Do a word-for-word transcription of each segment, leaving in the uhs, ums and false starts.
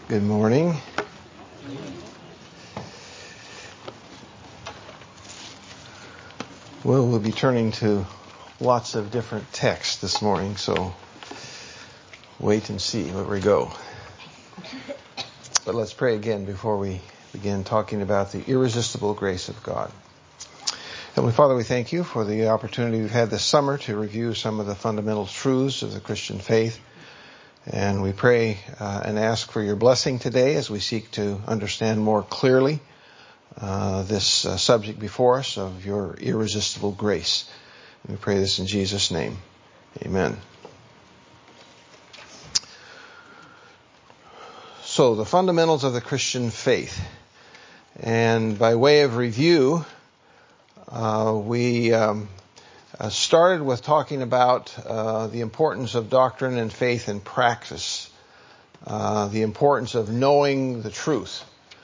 Good morning. Well, we'll be turning to lots of different texts this morning, so wait and see where we go. But let's pray again before we begin talking about the irresistible grace of God. Heavenly Father, we thank you for the opportunity we've had this summer to review some of the fundamental truths of the Christian faith. And we pray uh, and ask for your blessing today as we seek to understand more clearly uh, this uh, subject before us of your irresistible grace. And we pray this in Jesus' name. Amen. So, the fundamentals of the Christian faith. And by way of review, uh, we um, uh, started with talking about uh, the importance of doctrine and faith in practice, uh, the importance of knowing the truth.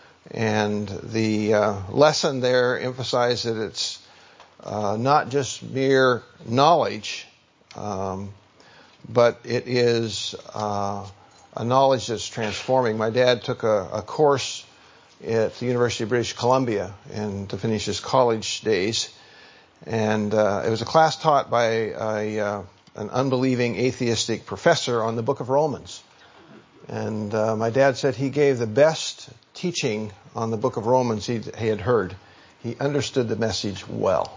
And the uh, lesson there emphasized that it's uh, not just mere knowledge, um, but it is uh, a knowledge that's transforming. My dad took a, a course at the University of British Columbia and to finish his college days. And uh, it was a class taught by a, uh, an unbelieving atheistic professor on the book of Romans. And uh, my dad said he gave the best teaching on the book of Romans he, he had heard. He understood the message well.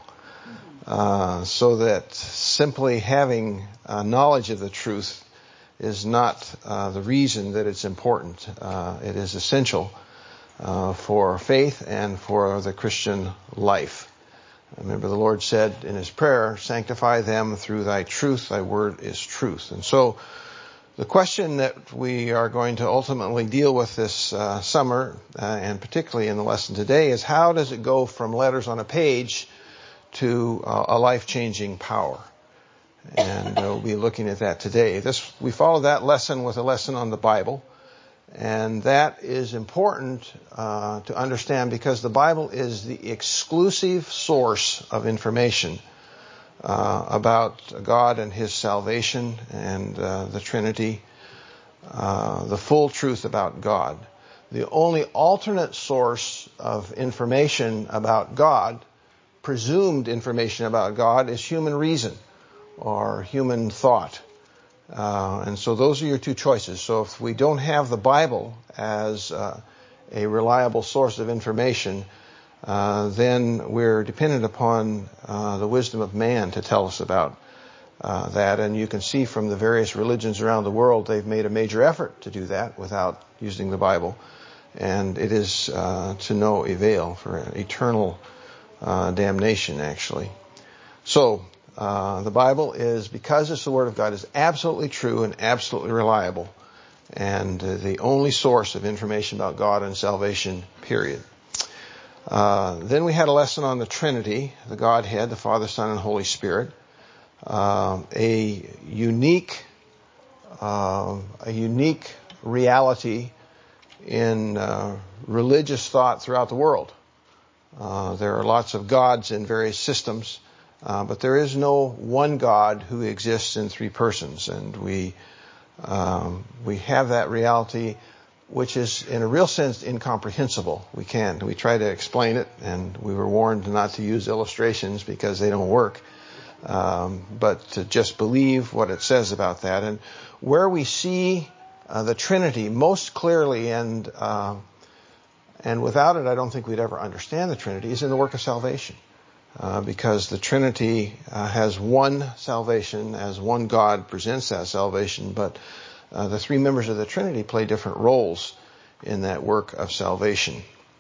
Uh, so that simply having uh, knowledge of the truth is not uh, the reason that it's important. Uh, it is essential uh, for faith and for the Christian life. Remember, the Lord said in his prayer, sanctify them through thy truth, thy word is truth. And so the question that we are going to ultimately deal with this uh, summer, uh, and particularly in the lesson today, is how does it go from letters on a page to uh, a life-changing power? And uh, we'll be looking at that today. This we follow that lesson with a lesson on the Bible. And that is important uh, to understand because the Bible is the exclusive source of information uh, about God and his salvation and uh, the Trinity, uh, the full truth about God. The only alternate source of information about God, presumed information about God, is human reason or human thought. Uh, and so those are your two choices. So if we don't have the Bible as uh, a reliable source of information, uh, then we're dependent upon uh, the wisdom of man to tell us about uh, that. And you can see from the various religions around the world, they've made a major effort to do that without using the Bible. And it is uh, to no avail for eternal uh, damnation, actually. So, Uh, the Bible is, because it's the Word of God, is absolutely true and absolutely reliable, and uh, the only source of information about God and salvation, period. Uh, then we had a lesson on the Trinity, the Godhead, the Father, Son, and Holy Spirit. Uh, a unique, uh, a unique reality in uh, religious thought throughout the world. Uh, there are lots of gods in various systems. Uh, but there is no one God who exists in three persons, and we um, we have that reality, which is in a real sense incomprehensible. We can't. We try to explain it, and we were warned not to use illustrations because they don't work, um, but to just believe what it says about that. And where we see uh, the Trinity most clearly, and uh, and without it, I don't think we'd ever understand the Trinity, is in the work of salvation. Uh, because the Trinity uh, has one salvation, as one God presents that salvation, but uh, the three members of the Trinity play different roles in that work of salvation.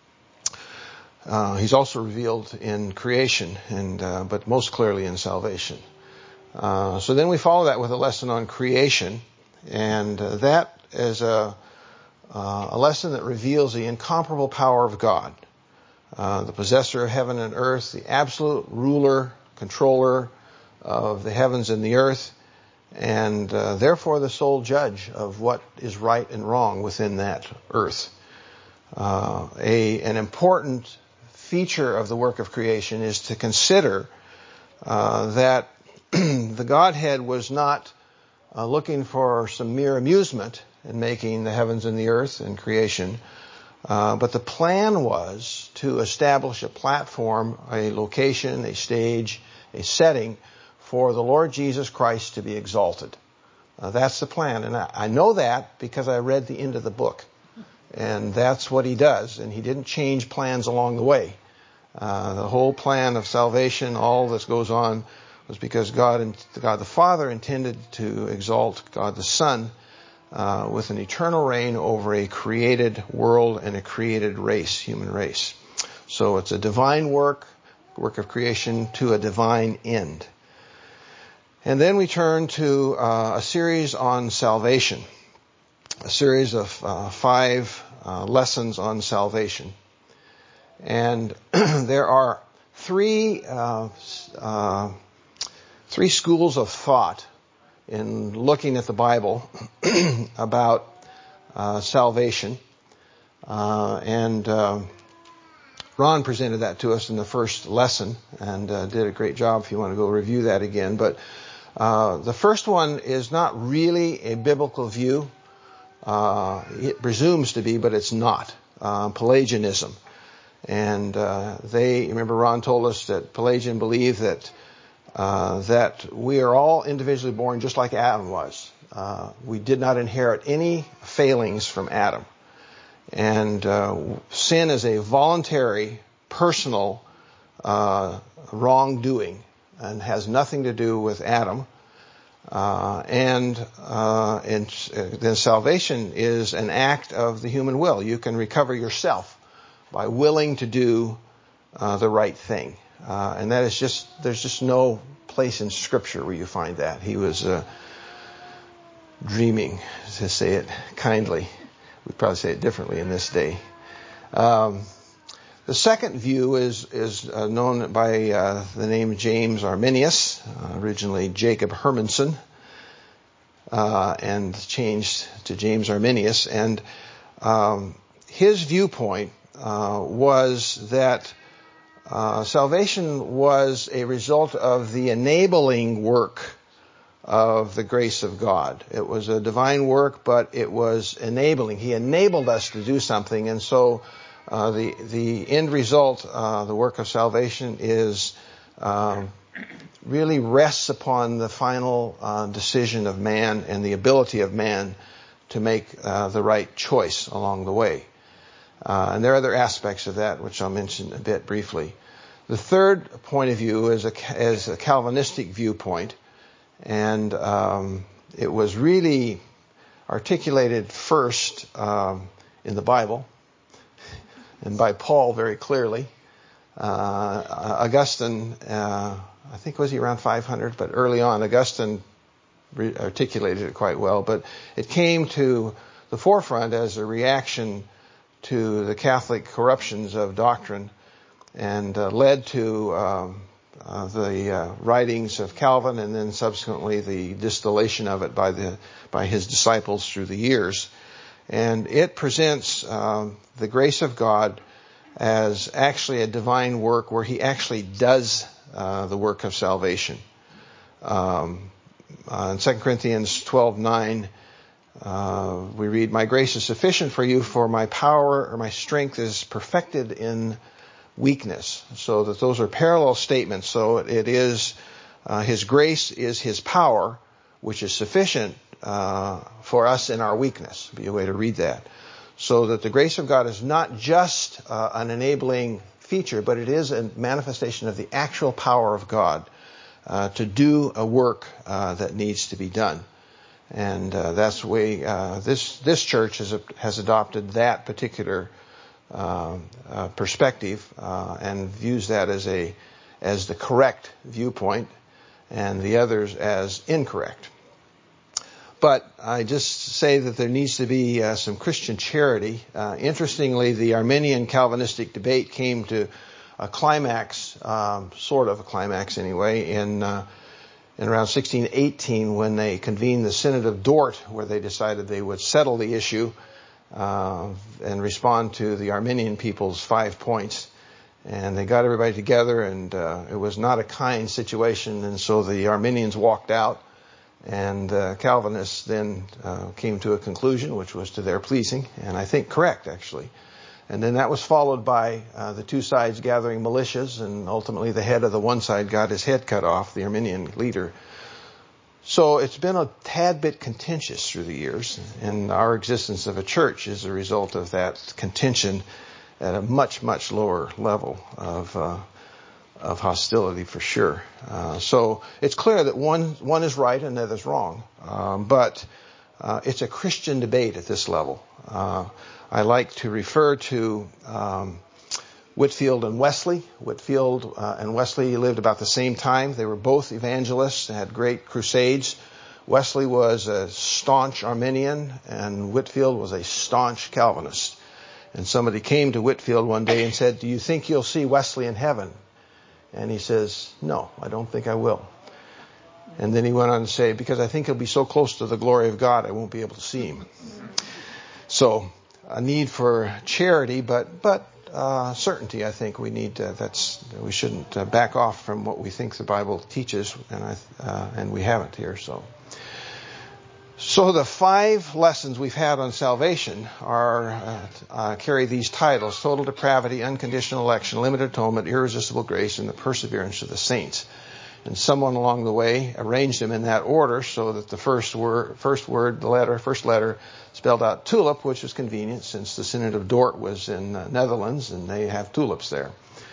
Uh, he's also revealed in creation, and uh, but most clearly in salvation. Uh, so then we follow that with a lesson on creation, and uh, that is a, uh, a lesson that reveals the incomparable power of God. Uh, the possessor of heaven and earth, the absolute ruler, controller of the heavens and the earth, and uh, therefore the sole judge of what is right and wrong within that earth. Uh, a, an important feature of the work of creation is to consider uh, that the Godhead was not uh, looking for some mere amusement in making the heavens and the earth and creation. Uh, but the plan was to establish a platform, a location, a stage, a setting for the Lord Jesus Christ to be exalted. Uh, that's the plan. And I, I know that because I read the end of the book. And that's what he does. And he didn't change plans along the way. Uh, the whole plan of salvation, all that goes on, was because God and God the Father intended to exalt God the Son uh, with an eternal reign over a created world and a created race, human race. So it's a divine work, work of creation to a divine end. And then we turn to uh, a series on salvation, a series of uh, five uh, lessons on salvation. And there are three uh, uh, three schools of thought in looking at the Bible about uh, salvation. Uh, and uh, Ron presented that to us in the first lesson and uh, did a great job if you want to go review that again. But uh, the first one is not really a biblical view. Uh, it presumes to be, but it's not. Uh, Pelagianism. And uh, they, remember Ron told us that Pelagian believed that uh, that we are all individually born just like Adam was. Uh, we did not inherit any failings from Adam. And uh, sin is a voluntary, personal uh, wrongdoing and has nothing to do with Adam. Uh, and, uh, and then salvation is an act of the human will. You can recover yourself by willing to do uh, the right thing. Uh, and that is just, there's just no place in Scripture where you find that. He was uh, dreaming, to say it kindly. We'd probably say it differently in this day. Um, the second view is is uh, known by uh, the name James Arminius, uh, originally Jacob Hermanson, uh, and changed to James Arminius. And um, his viewpoint uh, was that uh, salvation was a result of the enabling work of the grace of God. It was a divine work, but it was enabling. He enabled us to do something, and so uh, the the end result, uh, the work of salvation, is um, really rests upon the final uh, decision of man and the ability of man to make uh, the right choice along the way. Uh, and there are other aspects of that which I'll mention a bit briefly. The third point of view is a is a Calvinistic viewpoint. And um, it was really articulated first um, in the Bible, and by Paul very clearly. Uh, Augustine, uh, I think was he around five hundred, but early on Augustine re- articulated it quite well. But it came to the forefront as a reaction to the Catholic corruptions of doctrine, and uh, led to um, Uh, the uh, writings of Calvin, and then subsequently the distillation of it by the by his disciples through the years. And it presents um, the grace of God as actually a divine work where he actually does uh, the work of salvation. Um, uh, in Second Corinthians twelve nine, uh, we read, "My grace is sufficient for you, for my power or my strength is perfected in weakness." So that those are parallel statements. So it is uh, his grace is his power, which is sufficient uh, for us in our weakness. Be a way to read that. So that the grace of God is not just uh, an enabling feature, but it is a manifestation of the actual power of God uh, to do a work uh, that needs to be done. And uh, that's the way uh, this this church has has adopted that particular Uh, uh, perspective uh, and views that as a as the correct viewpoint, and the others as incorrect. But I just say that there needs to be uh, some Christian charity. Uh, interestingly, the Arminian Calvinistic debate came to a climax, um, sort of a climax anyway, in uh, in around sixteen eighteen when they convened the Synod of Dort, where they decided they would settle the issue Uh, and respond to the Arminian people's five points. And they got everybody together, and uh, it was not a kind situation. And so the Arminians walked out, And uh, Calvinists then uh, came to a conclusion which was to their pleasing, and I think correct, actually. And then that was followed by uh, the two sides gathering militias, and ultimately the head of the one side got his head cut off, the Arminian leader. So it's been a tad bit contentious through the years, and our existence of a church is a result of that contention at a much, much lower level of uh, of hostility, for sure. Uh, so it's clear that one one is right and the other is wrong, um, but uh, it's a Christian debate at this level. Uh, I like to refer to um, Whitefield and Wesley. Whitefield uh, and Wesley lived about the same time. They were both evangelists and had great crusades. Wesley was a staunch Arminian, and Whitefield was a staunch Calvinist. And somebody came to Whitefield one day and said, "Do you think you'll see Wesley in heaven?" And he says, "No, I don't think I will." And then he went on to say, "Because I think he'll be so close to the glory of God, I won't be able to see him." So a need for charity, but but uh, certainty. I think we need. Uh, that's we shouldn't uh, back off from what we think the Bible teaches, and I uh, and we haven't here. So, so the five lessons we've had on salvation are uh, uh, carry these titles: total depravity, unconditional election, limited atonement, irresistible grace, and the perseverance of the saints. And someone along the way arranged them in that order so that the first word, first word, the letter, first letter spelled out tulip, which was convenient since the Synod of Dort was in the Netherlands and they have tulips there.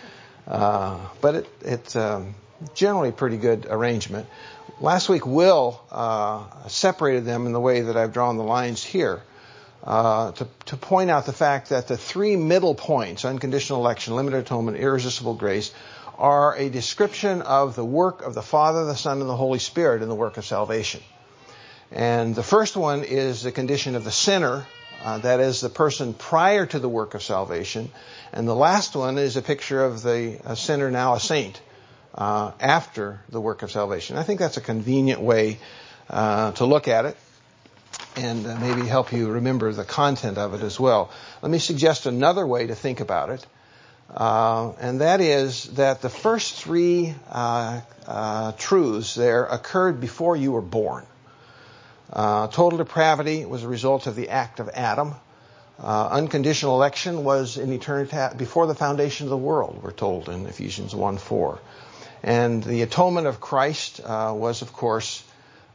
Uh, but it, it's um, generally pretty good arrangement. Last week, Will uh, separated them in the way that I've drawn the lines here uh, to, to point out the fact that the three middle points, unconditional election, limited atonement, irresistible grace, are a description of the work of the Father, the Son, and the Holy Spirit in the work of salvation. And the first one is the condition of the sinner, uh, that is the person prior to the work of salvation. And the last one is a picture of the a sinner, now a saint, uh, after the work of salvation. I think that's a convenient way uh, to look at it, and uh, maybe help you remember the content of it as well. Let me suggest another way to think about it. Uh, and that is that the first three uh, uh, truths there occurred before you were born. Uh, total depravity was a result of the act of Adam. Uh, unconditional election was in eternity before the foundation of the world, we're told in Ephesians one four. And the atonement of Christ uh, was, of course,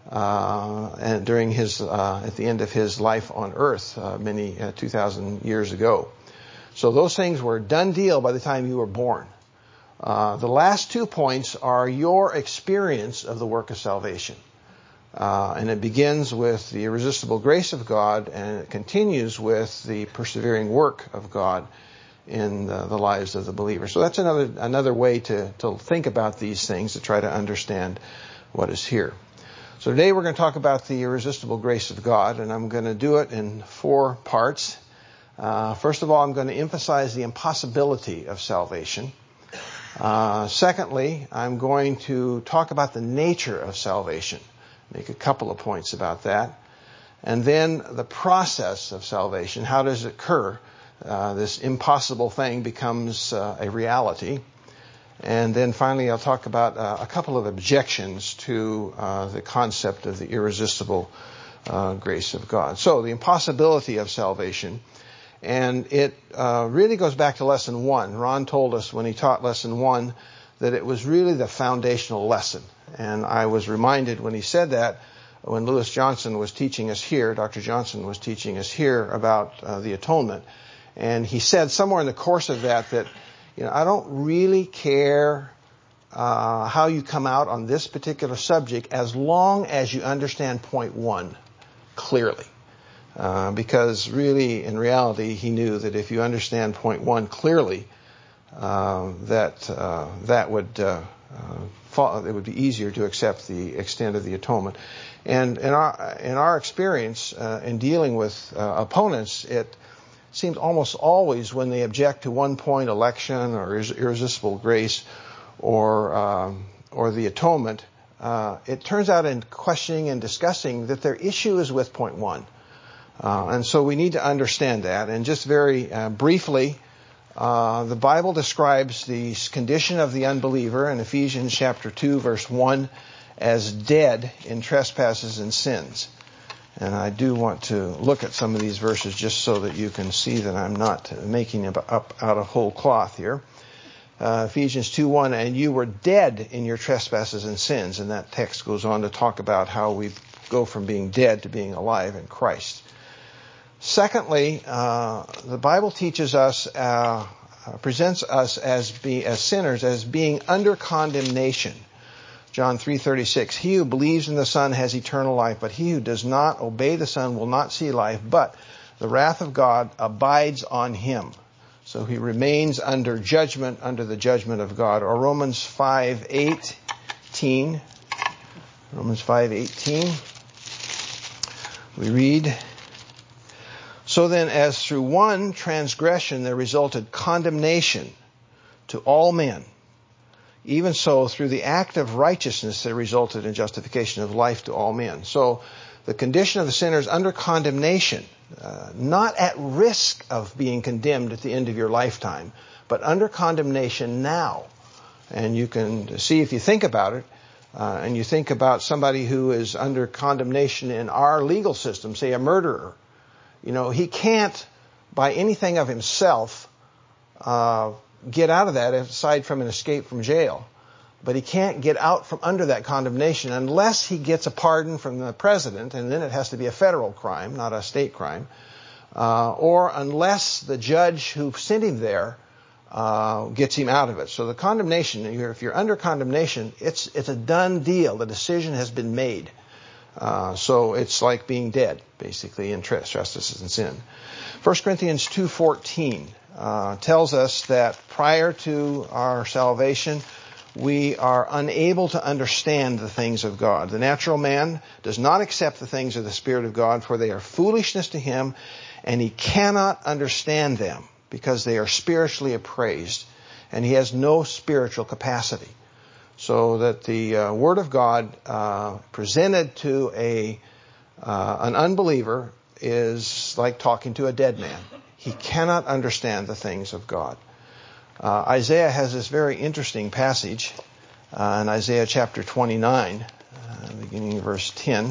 uh, and during his uh, at the end of his life on earth, uh, many uh, two thousand years ago. So those things were a done deal by the time you were born. Uh, the last two points are your experience of the work of salvation. Uh, and it begins with the irresistible grace of God, and it continues with the persevering work of God in the, the lives of the believer. So that's another another way to, to think about these things, to try to understand what is here. So today we're going to talk about the irresistible grace of God, and I'm going to do it in four parts. Uh, first of all, I'm going to emphasize the impossibility of salvation. Uh, secondly, I'm going to talk about the nature of salvation, make a couple of points about that. And then the process of salvation, how does it occur? Uh, this impossible thing becomes uh, a reality. And then finally, I'll talk about uh, a couple of objections to uh, the concept of the irresistible uh, grace of God. So the impossibility of salvation. And it uh, really goes back to lesson one. Ron told us when he taught lesson one that it was really the foundational lesson. And I was reminded when he said that, when Lewis Johnson was teaching us here, Doctor Johnson was teaching us here about uh, the atonement. And he said somewhere in the course of that that, you know, I don't really care uh, how you come out on this particular subject as long as you understand point one clearly. Uh, because really, in reality, he knew that if you understand point one clearly, uh, that uh, that would uh, uh, fall, it would be easier to accept the extent of the atonement. And in our in our experience uh, in dealing with uh, opponents, it seems almost always when they object to one point, election or irresistible grace, or um, or the atonement, uh, it turns out in questioning and discussing that their issue is with point one. Uh, and so we need to understand that. And just very uh, briefly, uh, the Bible describes the condition of the unbeliever in Ephesians chapter two, verse one as dead in trespasses and sins. And I do want to look at some of these verses just so that you can see that I'm not making it up out of whole cloth here. Uh, Ephesians two one, and you were dead in your trespasses and sins. And that text goes on to talk about how we go from being dead to being alive in Christ. Secondly, uh, the Bible teaches us, uh, presents us as be, as sinners as being under condemnation. John three thirty-six, he who believes in the Son has eternal life, but he who does not obey the Son will not see life, but the wrath of God abides on him. So he remains under judgment, under the judgment of God. Or Romans five eighteen. Romans five eighteen. We read, so then as through one transgression there resulted condemnation to all men, even so, through the act of righteousness, there resulted in justification of life to all men. So, the condition of the sinner is under condemnation, uh, not at risk of being condemned at the end of your lifetime, but under condemnation now. And you can see, if you think about it, uh, and you think about somebody who is under condemnation in our legal system, say a murderer, you know, he can't, by anything of himself, uh, get out of that aside from an escape from jail. But he can't get out from under that condemnation unless he gets a pardon from the president, and then it has to be a federal crime, not a state crime, uh, or unless the judge who sent him there uh, gets him out of it. So the condemnation, if you're under condemnation, it's it's a done deal. The decision has been made. Uh, so it's like being dead, basically, in trespasses and sin. First Corinthians two fourteen. Uh, tells us that prior to our salvation, we are unable to understand the things of God. The natural man does not accept the things of the Spirit of God, for they are foolishness to him, and he cannot understand them because they are spiritually appraised, and he has no spiritual capacity. So that the uh, Word of God uh, presented to a uh, an unbeliever is like talking to a dead man. He cannot understand the things of God. Uh, Isaiah has this very interesting passage uh, in Isaiah chapter twenty-nine, uh, beginning in verse ten,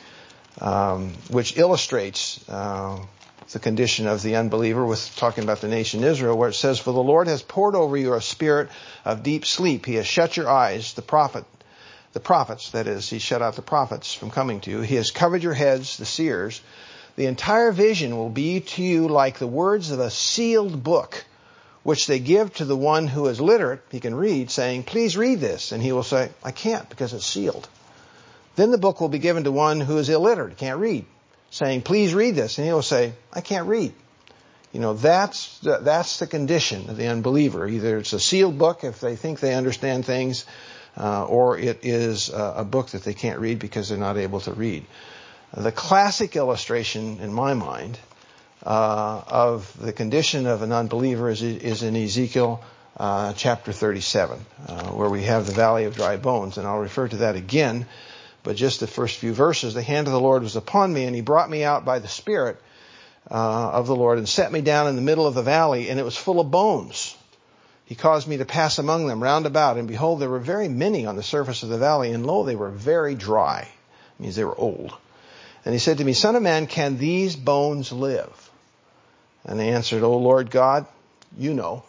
um, which illustrates uh, the condition of the unbeliever with talking about the nation Israel, where it says, for the Lord has poured over you a spirit of deep sleep. He has shut your eyes, the prophet, the prophets, that is, he shut out the prophets from coming to you. He has covered your heads, the seers. The entire vision will be to you like the words of a sealed book, which they give to the one who is literate, he can read, saying, please read this. And he will say, I can't because it's sealed. Then the book will be given to one who is illiterate, can't read, saying, please read this. And he will say, I can't read. You know, that's the, that's the condition of the unbeliever. Either it's a sealed book if they think they understand things, uh, or it is a, a book that they can't read because they're not able to read. The classic illustration, in my mind, uh, of the condition of an unbeliever is, is in Ezekiel uh, chapter thirty-seven, uh, where we have the valley of dry bones. And I'll refer to that again, but just the first few verses. The hand of the Lord was upon me, and he brought me out by the Spirit uh, of the Lord and set me down in the middle of the valley, and it was full of bones. He caused me to pass among them round about, and behold, there were very many on the surface of the valley, and lo, they were very dry. It means they were old. And he said to me, Son of man, can these bones live? And I answered, O Lord God, you know.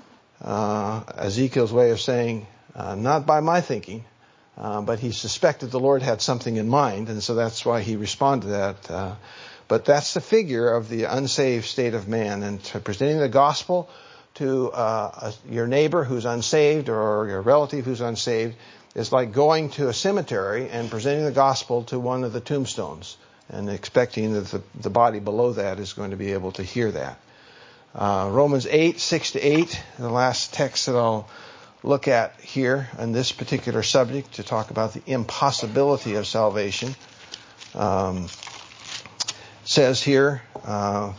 Uh, Ezekiel's way of saying, uh, not by my thinking, uh, but he suspected the Lord had something in mind, and so that's why he responded to that. Uh, but that's the figure of the unsaved state of man, and to presenting the gospel to uh, a, your neighbor who's unsaved or your relative who's unsaved is like going to a cemetery and presenting the gospel to one of the tombstones and expecting that the, the body below that is going to be able to hear that. Uh, Romans eight, six to eight, the last text that I'll look at here on this particular subject to talk about the impossibility of salvation, um, says here, uh,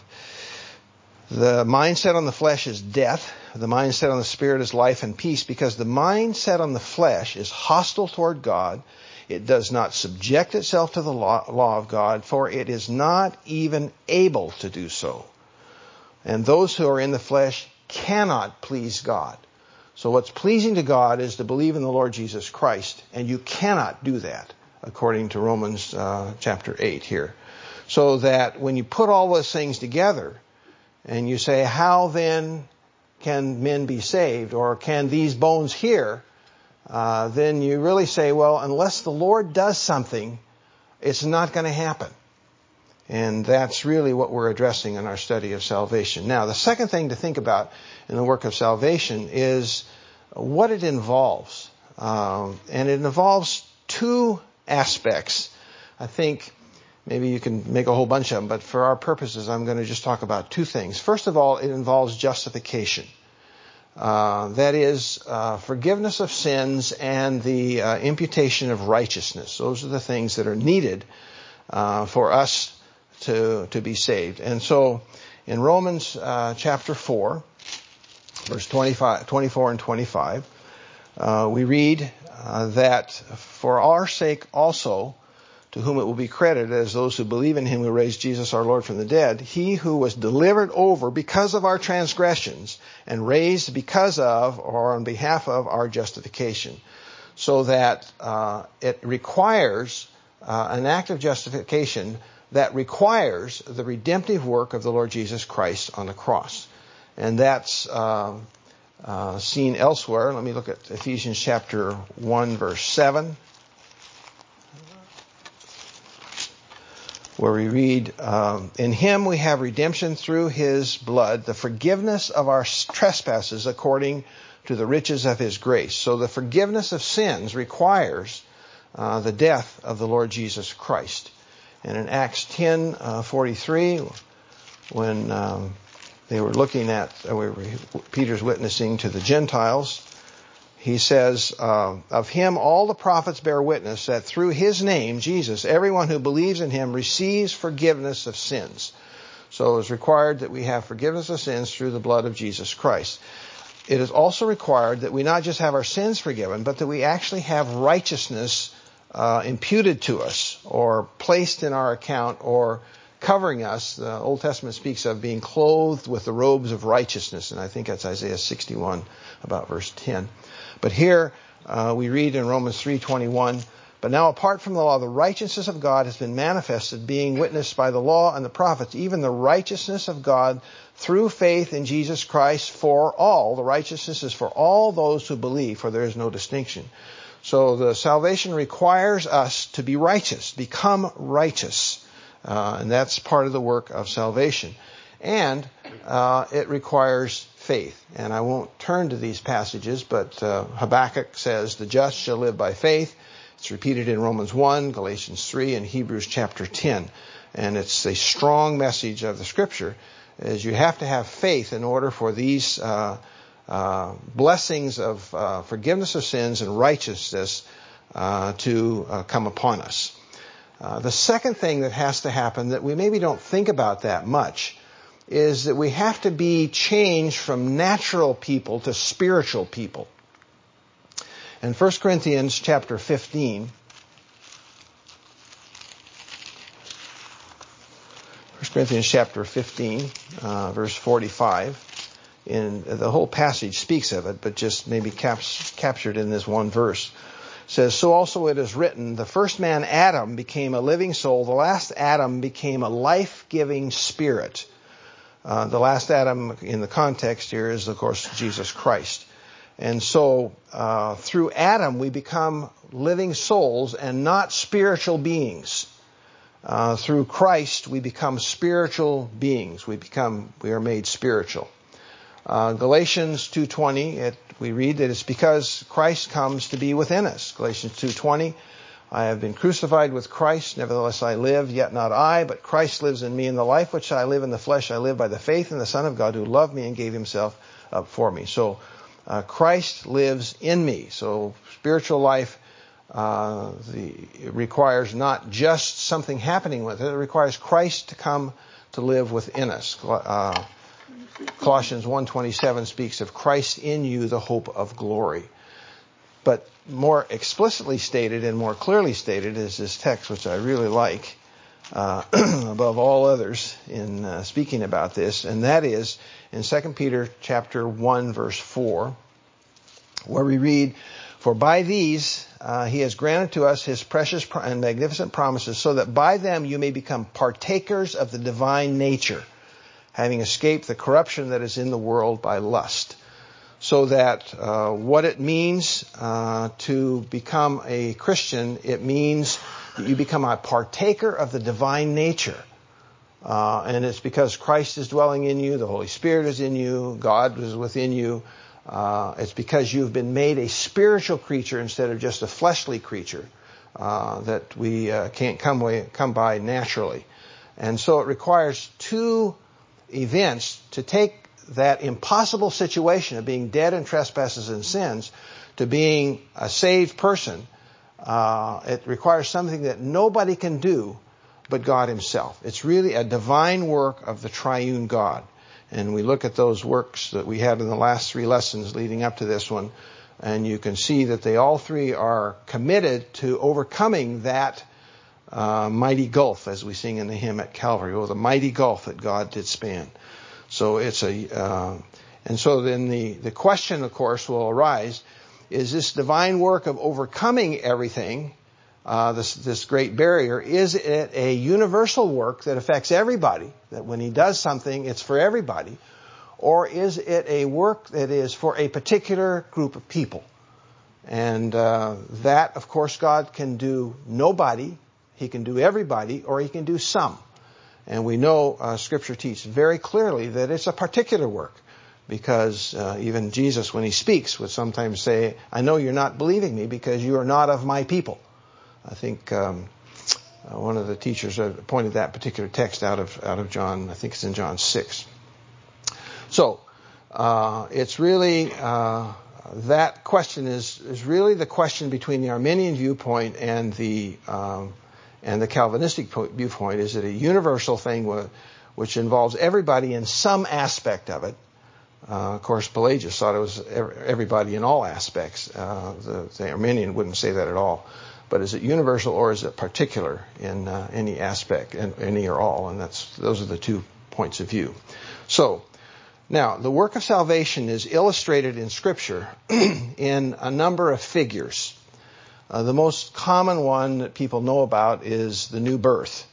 the mindset on the flesh is death. The mindset on the spirit is life and peace, because the mindset on the flesh is hostile toward God. It does not subject itself to the law, law of God, for it is not even able to do so. And those who are in the flesh cannot please God. So what's pleasing to God is to believe in the Lord Jesus Christ, and you cannot do that, according to Romans uh, chapter eight here. So that when you put all those things together, and you say, how then can men be saved, or can these bones here, uh, then you really say, well, unless the Lord does something, it's not going to happen. And that's really what we're addressing in our study of salvation. Now, the second thing to think about in the work of salvation is what it involves. Um, and it involves two aspects. I think maybe you can make a whole bunch of them, but for our purposes, I'm going to just talk about two things. First of all, it involves justification. Uh, that is, uh, forgiveness of sins and the uh, imputation of righteousness. Those are the things that are needed uh, for us to to be saved. And so in Romans uh, chapter four, verse twenty-five, twenty-four and twenty-five, uh, we read uh, that for our sake also, to whom it will be credited as those who believe in him who raised Jesus our Lord from the dead, he who was delivered over because of our transgressions and raised because of or on behalf of our justification. So that uh, it requires uh, an act of justification that requires the redemptive work of the Lord Jesus Christ on the cross. And that's uh, uh, seen elsewhere. Let me look at Ephesians chapter one, verse seven. Where we read, um, in him we have redemption through his blood, the forgiveness of our trespasses according to the riches of his grace. So the forgiveness of sins requires uh, the death of the Lord Jesus Christ. And in Acts ten forty-three, when um, they were looking at, uh, we were, Peter's witnessing to the Gentiles, he says, uh, of him all the prophets bear witness that through his name, Jesus, everyone who believes in him receives forgiveness of sins. So it is required that we have forgiveness of sins through the blood of Jesus Christ. It is also required that we not just have our sins forgiven, but that we actually have righteousness uh, imputed to us or placed in our account or covering us. The Old Testament speaks of being clothed with the robes of righteousness, and I think that's Isaiah sixty-one, about verse ten. But here uh, we read in Romans three twenty-one, but now apart from the law, the righteousness of God has been manifested, being witnessed by the law and the prophets, even the righteousness of God through faith in Jesus Christ for all. The righteousness is for all those who believe, for there is no distinction. So the salvation requires us to be righteous, become righteous. Uh, and that's part of the work of salvation. And uh, it requires faith. And I won't turn to these passages, but uh, Habakkuk says, the just shall live by faith. It's repeated in Romans one, Galatians three, and Hebrews chapter ten. And it's a strong message of the Scripture, is you have to have faith in order for these uh, uh, blessings of uh, forgiveness of sins and righteousness uh, to uh, come upon us. Uh, the second thing that has to happen that we maybe don't think about that much is that we have to be changed from natural people to spiritual people. In First Corinthians chapter fifteen, First Corinthians chapter fifteen, uh, verse forty-five, in the whole passage speaks of it, but just maybe caps, captured in this one verse. Says, so also it is written, the first man, Adam, became a living soul. The last Adam became a life-giving spirit. Uh, the last Adam in the context here is, of course, Jesus Christ. And so uh, through Adam, we become living souls and not spiritual beings. Uh, through Christ, we become spiritual beings. We become, we are made spiritual. Uh, Galatians two twenty, it, we read that it's because Christ comes to be within us. Galatians two twenty, I have been crucified with Christ, nevertheless I live, yet not I, but Christ lives in me. In the life which I live in the flesh, I live by the faith in the Son of God who loved me and gave himself up for me. So uh, Christ lives in me. So spiritual life uh, the, it requires not just something happening with it, it requires Christ to come to live within us. Uh, Colossians one twenty-seven speaks of Christ in you, the hope of glory. But more explicitly stated and more clearly stated is this text, which I really like uh, above all others in uh, speaking about this, and that is in Second Peter chapter one, verse four. where we read, "For by these uh, he has granted to us his precious and magnificent promises, so that by them you may become partakers of the divine nature, having escaped the corruption that is in the world by lust." So that uh, what it means uh, to become a Christian, it means that you become a partaker of the divine nature. Uh, and it's because Christ is dwelling in you, the Holy Spirit is in you, God is within you. Uh, it's because you've been made a spiritual creature instead of just a fleshly creature uh, that we uh, can't come, way, come by naturally. And so it requires two events to take that impossible situation of being dead in trespasses and sins to being a saved person. Uh, it requires something that nobody can do but God himself. It's really a divine work of the triune God. And we look at those works that we had in the last three lessons leading up to this one, and you can see that they all three are committed to overcoming that uh, mighty gulf, as we sing in the hymn at Calvary. Oh, the mighty gulf that God did span. So it's a, uh, and so then the, the question, of course, will arise, is this divine work of overcoming everything, uh, this, this great barrier, is it a universal work that affects everybody, that when he does something, it's for everybody, or is it a work that is for a particular group of people? And uh, that, of course, God can do nobody, he can do everybody, or he can do some. And we know uh, Scripture teaches very clearly that it's a particular work, because uh, even Jesus, when he speaks, would sometimes say, "I know you're not believing me because you are not of my people." I think um, uh, one of the teachers uh, pointed that particular text out of out of John. I think it's in John six. So uh, it's really uh, that question is is really the question between the Arminian viewpoint and the um, And the Calvinistic viewpoint. Is it a universal thing which involves everybody in some aspect of it? Uh, of course, Pelagius thought it was everybody in all aspects. Uh, the, the Arminian wouldn't say that at all. But is it universal or is it particular in uh, any aspect, in any or all? And that's those are the two points of view. So, now, the work of salvation is illustrated in Scripture in a number of figures. Uh, the most common one that people know about is the new birth.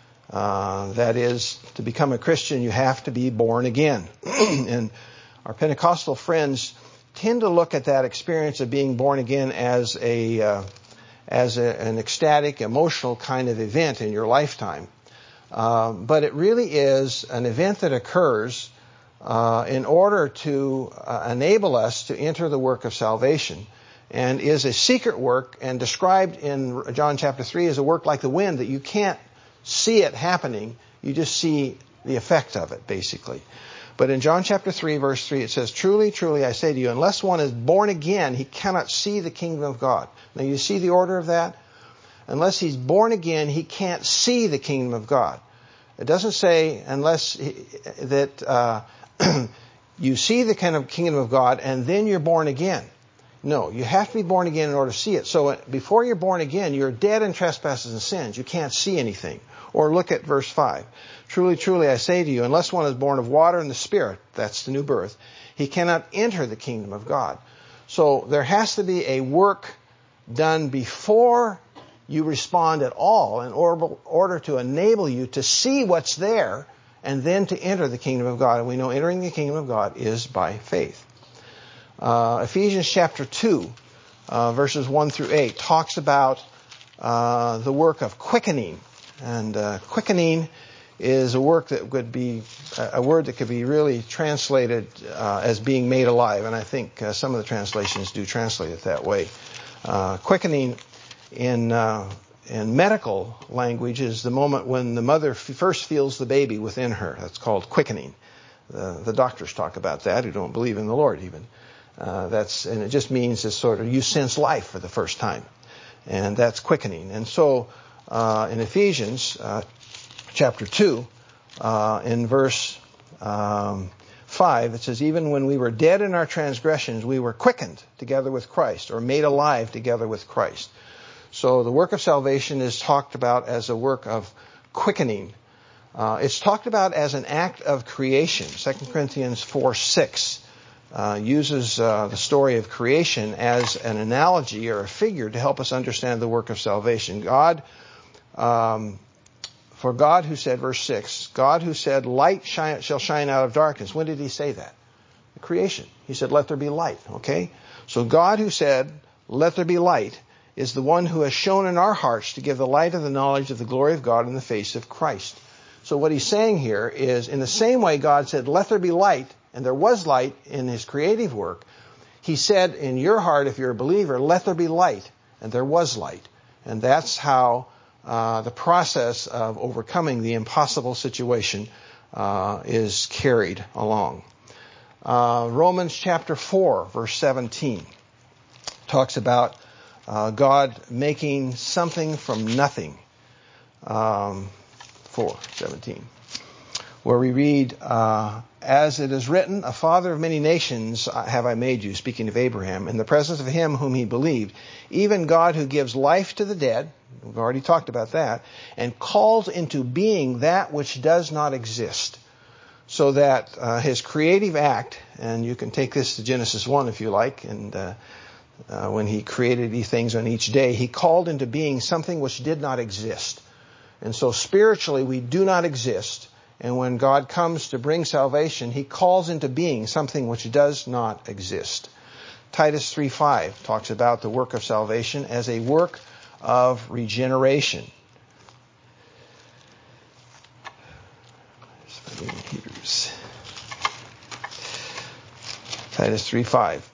Uh, that is, to become a Christian, you have to be born again. And our Pentecostal friends tend to look at that experience of being born again as a uh, as a, an ecstatic, emotional kind of event in your lifetime. Uh, but it really is an event that occurs uh, in order to uh, enable us to enter the work of salvation, and is a secret work, and described in John chapter three as a work like the wind, that you can't see it happening, you just see the effect of it, basically. But in John chapter three, verse three, it says, "Truly, truly, I say to you, unless one is born again, he cannot see the kingdom of God." Now, you see the order of that? Unless he's born again, he can't see the kingdom of God. It doesn't say unless he, that uh, you see the kind of kingdom of God and then you're born again. No, you have to be born again in order to see it. So before you're born again, you're dead in trespasses and sins. You can't see anything. Or look at verse five. "Truly, truly, I say to you, unless one is born of water and the Spirit," that's the new birth, "he cannot enter the kingdom of God." So there has to be a work done before you respond at all in order to enable you to see what's there and then to enter the kingdom of God. And we know entering the kingdom of God is by faith. Uh, Ephesians chapter two, uh, verses one through eight, talks about uh, the work of quickening. And uh, quickening is a work that would be, a word that could be really translated uh, as being made alive. And I think uh, some of the translations do translate it that way. Uh, quickening in uh, in medical language is the moment when the mother f- first feels the baby within her. That's called quickening. The, the doctors talk about that, who don't believe in the Lord even. Uh, that's and it just means it's sort of you sense life for the first time, and that's quickening. And so uh, in Ephesians uh, chapter two, uh, in verse um, five, it says, "Even when we were dead in our transgressions, we were quickened together with Christ," or made alive together with Christ. So the work of salvation is talked about as a work of quickening. Uh, it's talked about as an act of creation. Second Corinthians four six. uh, uses uh, the story of creation as an analogy or a figure to help us understand the work of salvation. God, um, for God who said, verse six, God who said, light shine, shall shine out of darkness. When did he say that? Creation. He said, let there be light. Okay? So God who said, let there be light, is the one who has shown in our hearts to give the light of the knowledge of the glory of God in the face of Christ. So what he's saying here is, in the same way God said, let there be light, and there was light in his creative work, he said in your heart, if you're a believer, let there be light, and there was light. And that's how uh, the process of overcoming the impossible situation uh, is carried along. Uh, Romans chapter four, verse seventeen, talks about uh, God making something from nothing. Um, four seventeen, where we read, uh, as it is written, a father of many nations have I made you, speaking of Abraham, in the presence of him whom he believed, even God who gives life to the dead, we've already talked about that, and calls into being that which does not exist. So that uh, his creative act, and you can take this to Genesis one if you like, and uh, uh, when he created these things on each day, he called into being something which did not exist. And so spiritually we do not exist, and when God comes to bring salvation, he calls into being something which does not exist. Titus three five talks about the work of salvation as a work of regeneration. Hebrews. Titus three five.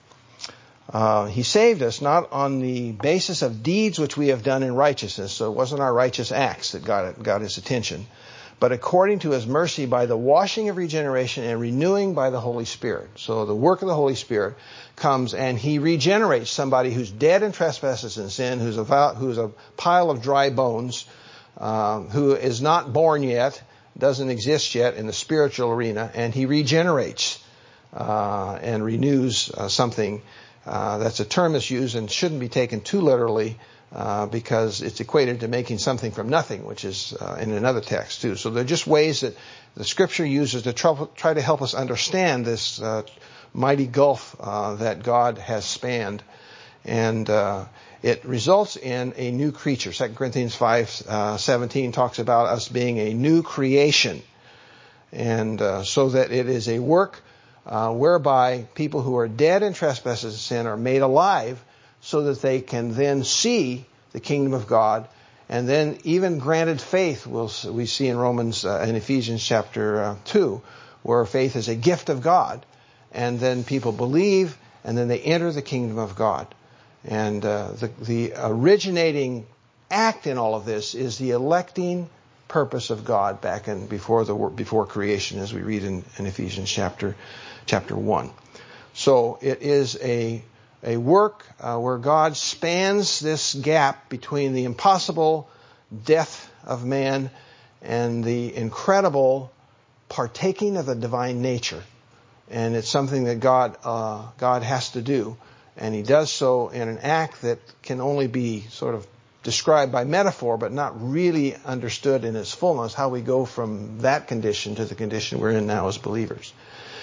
Uh, he saved us not on the basis of deeds which we have done in righteousness, so it wasn't our righteous acts that got, got his attention, but according to his mercy by the washing of regeneration and renewing by the Holy Spirit. So the work of the Holy Spirit comes and he regenerates somebody who's dead in trespasses and sin, who's a, who's a pile of dry bones, uh, who is not born yet, doesn't exist yet in the spiritual arena, and he regenerates uh, and renews uh, something. Uh, that's a term that's used and shouldn't be taken too literally uh, because it's equated to making something from nothing, which is uh, in another text too. So they're just ways that the Scripture uses to try, try to help us understand this uh, mighty gulf uh, that God has spanned. And uh, it results in a new creature. Second Corinthians five seventeen talks about us being a new creation. And uh, so that it is a work uh, whereby people who are dead in trespasses and sin are made alive so that they can then see the kingdom of God. And then even granted faith, we'll, we see in Romans uh, and Ephesians chapter uh, two, where faith is a gift of God. And then people believe, and then they enter the kingdom of God. And uh, the, the originating act in all of this is the electing purpose of God back in before the before creation, as we read in, in Ephesians chapter chapter one. So it is a a work uh, where God spans this gap between the impossible death of man and the incredible partaking of the divine nature, and it's something that God uh, God has to do. And he does so in an act that can only be sort of described by metaphor, but not really understood in its fullness, how we go from that condition to the condition we're in now as believers.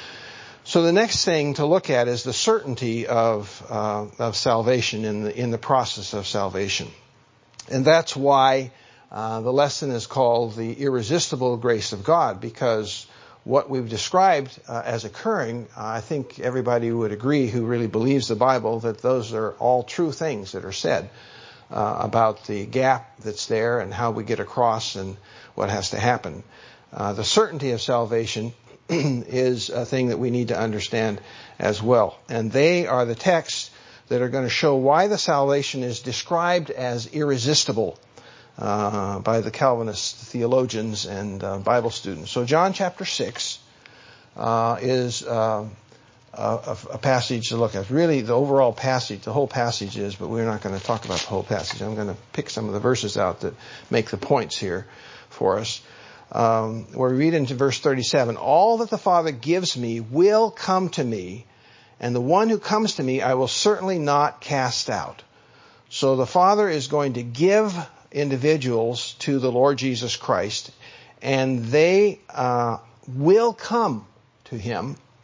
So the next thing to look at is the certainty of uh, of salvation in the in the process of salvation. And that's why uh, the lesson is called the irresistible grace of God, because what we've described uh, as occurring, uh, I think everybody would agree who really believes the Bible that those are all true things that are said uh, about the gap that's there and how we get across and what has to happen. Uh, the certainty of salvation is a thing that we need to understand as well. And they are the texts that are going to show why the salvation is described as irresistible Uh, by the Calvinist theologians and uh, Bible students. So John chapter six uh, is uh, a, a passage to look at. Really, the overall passage, the whole passage is, but we're not going to talk about the whole passage. I'm going to pick some of the verses out that make the points here for us. Um, where we read into verse thirty-seven, all that the Father gives me will come to me, and the one who comes to me I will certainly not cast out. So the Father is going to give individuals to the Lord Jesus Christ, and they uh, will come to him,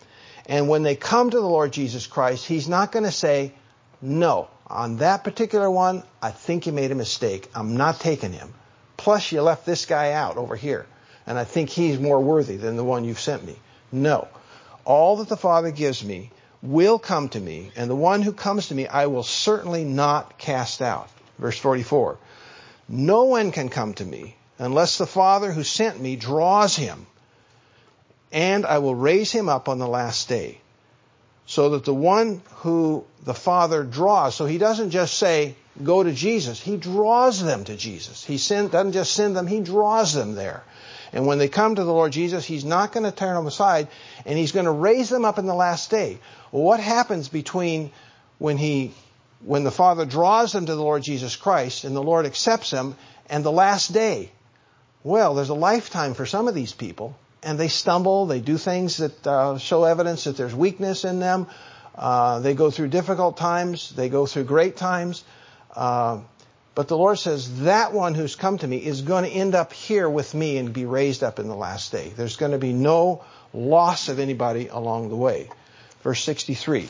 And when they come to the Lord Jesus Christ, He's not going to say, no, on that particular one, I think you made a mistake. I'm not taking him. Plus, you left this guy out over here. And I think he's more worthy than the one you've sent me. No. All that the Father gives me will come to me, and the one who comes to me I will certainly not cast out. Verse forty-four. No one can come to me unless the Father who sent me draws him, and I will raise him up on the last day. So that the one who the Father draws, so He doesn't just say, go to Jesus. He draws them to Jesus. He send, doesn't just send them, He draws them there. And when they come to the Lord Jesus, He's not going to turn them aside, and He's going to raise them up in the last day. Well, what happens between when He, when the Father draws them to the Lord Jesus Christ, and the Lord accepts them, and the last day? Well, there's a lifetime for some of these people. And they stumble, they do things that uh, show evidence that there's weakness in them. Uh, they go through difficult times, they go through great times. Uh, but the Lord says, that one who's come to me is going to end up here with me and be raised up in the last day. There's going to be no loss of anybody along the way. Verse sixty-three.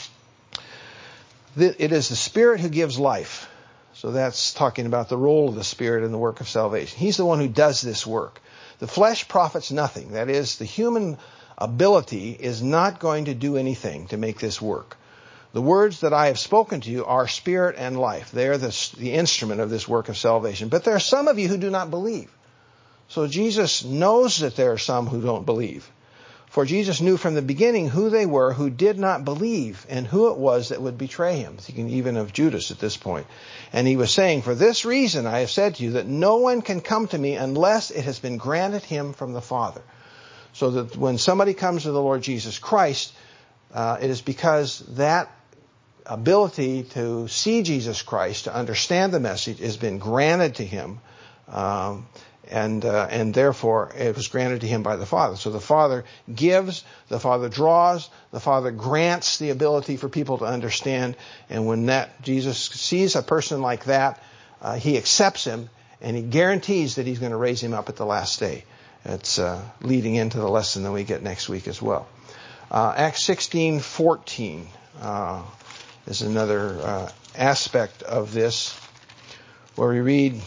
It is the Spirit who gives life. So that's talking about the role of the Spirit in the work of salvation. He's the one who does this work. The flesh profits nothing. That is, the human ability is not going to do anything to make this work. The words that I have spoken to you are spirit and life. They are the, the instrument of this work of salvation. But there are some of you who do not believe. So Jesus knows that there are some who don't believe. For Jesus knew from the beginning who they were who did not believe and who it was that would betray him. Thinking even of Judas at this point. And he was saying, for this reason I have said to you that no one can come to me unless it has been granted him from the Father. So that when somebody comes to the Lord Jesus Christ, uh, it is because that ability to see Jesus Christ, to understand the message, has been granted to him. Um, And uh, and therefore it was granted to him by the Father. So the Father gives, the Father draws, the Father grants the ability for people to understand. And when that Jesus sees a person like that, uh, he accepts him and he guarantees that he's going to raise him up at the last day. It's uh, leading into the lesson that we get next week as well. Uh, Acts sixteen fourteen uh, is another uh, aspect of this, where we read,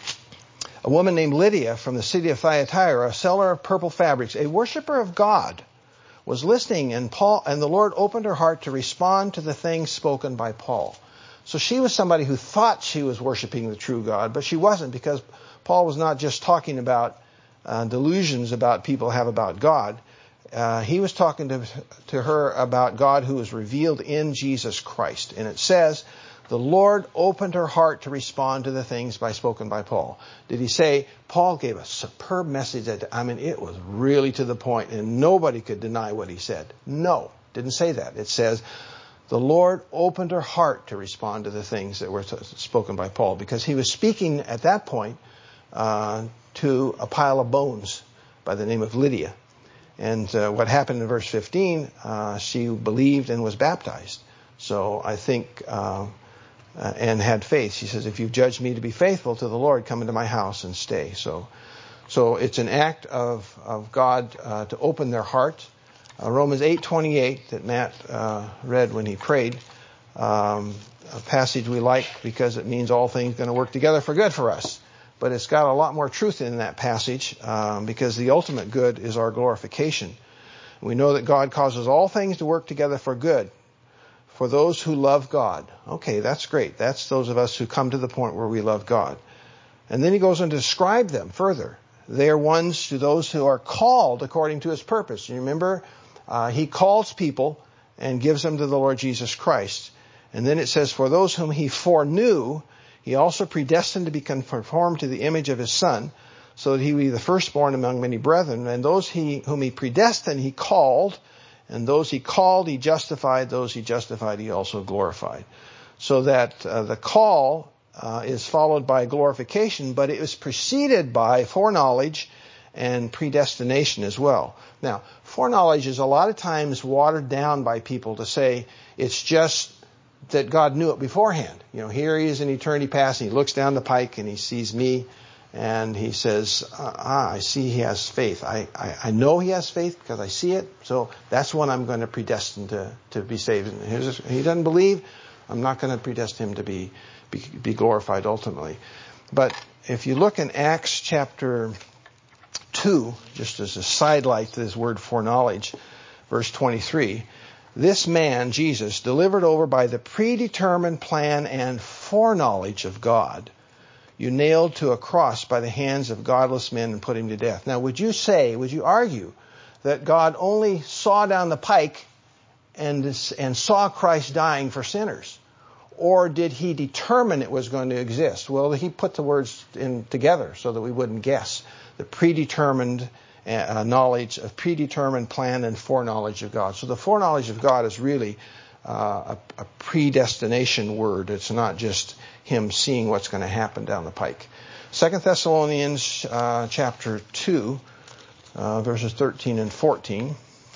a woman named Lydia from the city of Thyatira, a seller of purple fabrics, a worshiper of God, was listening, and Paul and the Lord opened her heart to respond to the things spoken by Paul. So she was somebody who thought she was worshiping the true God, but she wasn't, because Paul was not just talking about uh, delusions about people have about God. Uh, he was talking to, to her about God who was revealed in Jesus Christ. And it says, the Lord opened her heart to respond to the things by spoken by Paul. Did he say, Paul gave a superb message that, I mean, it was really to the point and nobody could deny what he said? No, didn't say that. It says, the Lord opened her heart to respond to the things that were t- spoken by Paul, because he was speaking at that point uh, to a pile of bones by the name of Lydia. And uh, what happened in verse fifteen, uh, she believed and was baptized. So I think... Uh, Uh, and had faith. She says, if you've judged me to be faithful to the Lord, come into my house and stay. So so it's an act of, of God uh, to open their heart. Uh, Romans eight twenty-eight that Matt uh, read when he prayed, um, a passage we like because it means all things going to work together for good for us. But it's got a lot more truth in that passage um, because the ultimate good is our glorification. We know that God causes all things to work together for good for those who love God. Okay, that's great. That's those of us who come to the point where we love God. And then he goes on to describe them further. They are ones to those who are called according to his purpose. You remember, uh, he calls people and gives them to the Lord Jesus Christ. And then it says, for those whom he foreknew, he also predestined to be conformed to the image of his Son, so that he would be the firstborn among many brethren. And those he whom he predestined, he called. And those he called, he justified. Those he justified, he also glorified. So that uh, the call uh, is followed by glorification, but it was preceded by foreknowledge and predestination as well. Now, foreknowledge is a lot of times watered down by people to say it's just that God knew it beforehand. You know, here he is in eternity past, and he looks down the pike and he sees me And he says, ah, I see he has faith. I, I, I know he has faith because I see it. So that's when I'm going to predestine to, to be saved. And here's, he doesn't believe, I'm not going to predestine him to be, be, be glorified ultimately. But if you look in Acts chapter two, just as a sidelight to this word foreknowledge, verse twenty-three, this man, Jesus, delivered over by the predetermined plan and foreknowledge of God, you nailed to a cross by the hands of godless men and put him to death. Now, would you say, would you argue that God only saw down the pike and, and saw Christ dying for sinners? Or did he determine it was going to exist? Well, he put the words in together so that we wouldn't guess. The predetermined uh, knowledge of predetermined plan and foreknowledge of God. So the foreknowledge of God is really uh, a, a predestination word. It's not just him seeing what's going to happen down the pike. Second Thessalonians uh, chapter two, uh, verses thirteen and fourteen.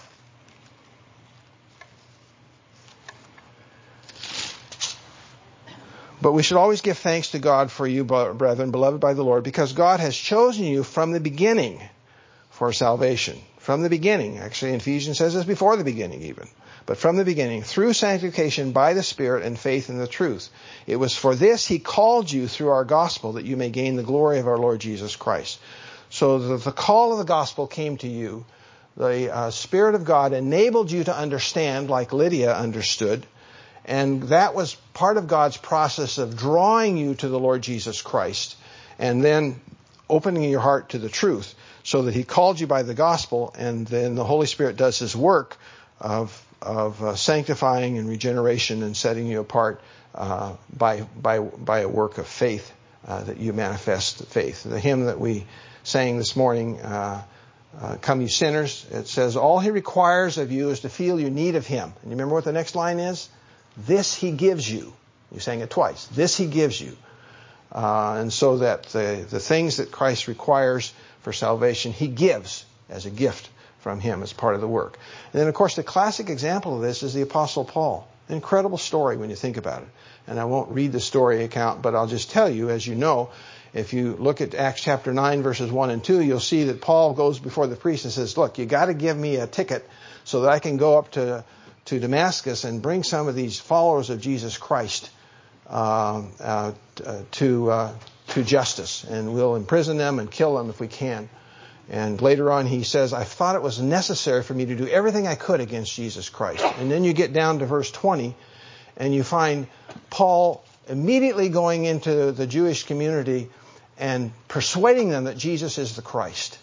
But we should always give thanks to God for you, brethren, beloved by the Lord, because God has chosen you from the beginning for salvation. From the beginning. Actually, Ephesians says this before the beginning even. But from the beginning, through sanctification by the Spirit and faith in the truth. It was for this he called you through our gospel, that you may gain the glory of our Lord Jesus Christ. So the, the call of the gospel came to you. The uh, Spirit of God enabled you to understand, like Lydia understood. And that was part of God's process of drawing you to the Lord Jesus Christ and then opening your heart to the truth, so that he called you by the gospel, and then the Holy Spirit does his work of of uh, sanctifying and regeneration and setting you apart uh, by by by a work of faith uh, that you manifest faith. The hymn that we sang this morning, uh, uh, "Come, you sinners," it says, "All he requires of you is to feel your need of him." And you remember what the next line is? This he gives you. You sang it twice. This he gives you. Uh, and so that the, the things that Christ requires for salvation, he gives as a gift from him as part of the work. And then, of course, the classic example of this is the Apostle Paul. An incredible story when you think about it. And I won't read the story account, but I'll just tell you, as you know, if you look at Acts chapter nine, verses one and two, you'll see that Paul goes before the priest and says, look, you got to give me a ticket so that I can go up to to Damascus and bring some of these followers of Jesus Christ uh, uh, to uh, to justice, and we'll imprison them and kill them if we can. And later on he says, I thought it was necessary for me to do everything I could against Jesus Christ. And then you get down to verse twenty, and you find Paul immediately going into the Jewish community and persuading them that Jesus is the Christ.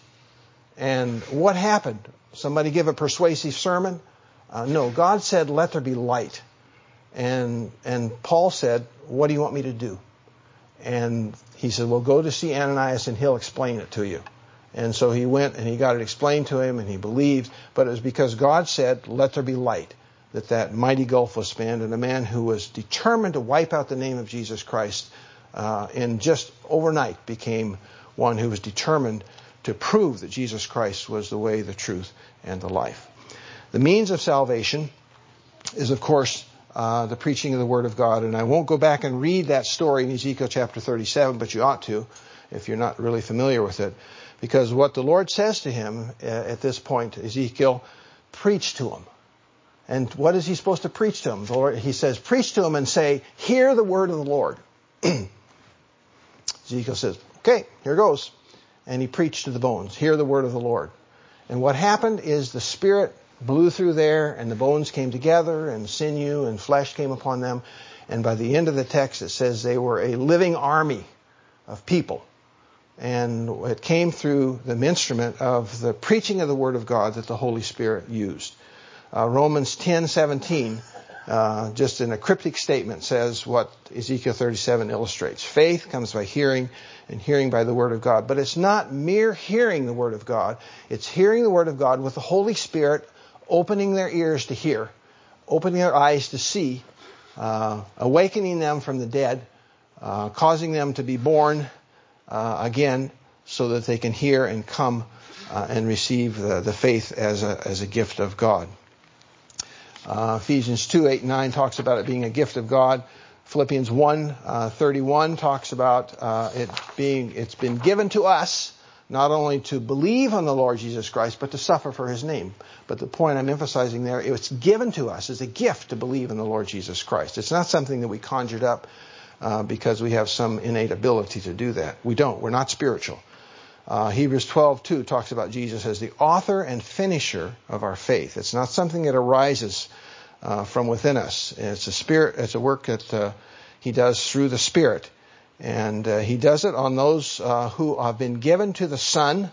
And what happened? Somebody give a persuasive sermon? Uh, no, God said, let there be light. And and Paul said, what do you want me to do? And he said, well, go to see Ananias and he'll explain it to you. And so he went and he got it explained to him and he believed. But it was because God said, let there be light, that that mighty gulf was spanned. And a man who was determined to wipe out the name of Jesus Christ uh, in just overnight became one who was determined to prove that Jesus Christ was the way, the truth, and the life. The means of salvation is, of course, uh, the preaching of the Word of God. And I won't go back and read that story in Ezekiel chapter thirty-seven, but you ought to if you're not really familiar with it. Because what the Lord says to him uh, at this point, Ezekiel, preach to him. And what is he supposed to preach to him? The Lord, he says, preach to him and say, hear the word of the Lord. Ezekiel says, okay, here goes. And he preached to the bones, hear the word of the Lord. And what happened is the Spirit blew through there, and the bones came together, and sinew and flesh came upon them. And by the end of the text, it says they were a living army of people. And it came through the instrument of the preaching of the Word of God that the Holy Spirit used. Uh, Romans ten seventeen, uh, just in a cryptic statement, says what Ezekiel thirty-seven illustrates. Faith comes by hearing, and hearing by the Word of God. But it's not mere hearing the Word of God. It's hearing the Word of God with the Holy Spirit opening their ears to hear, opening their eyes to see, uh, awakening them from the dead, uh, causing them to be born uh, again so that they can hear and come uh, and receive the, the faith as a, as a gift of God. Uh, Ephesians two, eight, and nine talks about it being a gift of God. Philippians one thirty-one talks about uh, it being, it's been given to us not only to believe on the Lord Jesus Christ, but to suffer for his name. But the point I'm emphasizing there, it's given to us as a gift to believe in the Lord Jesus Christ. It's not something that we conjured up uh, because we have some innate ability to do that. We don't. We're not spiritual. Uh, Hebrews twelve two talks about Jesus as the author and finisher of our faith. It's not something that arises uh, from within us. It's a spirit. It's a work that uh, he does through the Spirit. And uh, he does it on those uh, who have been given to the Son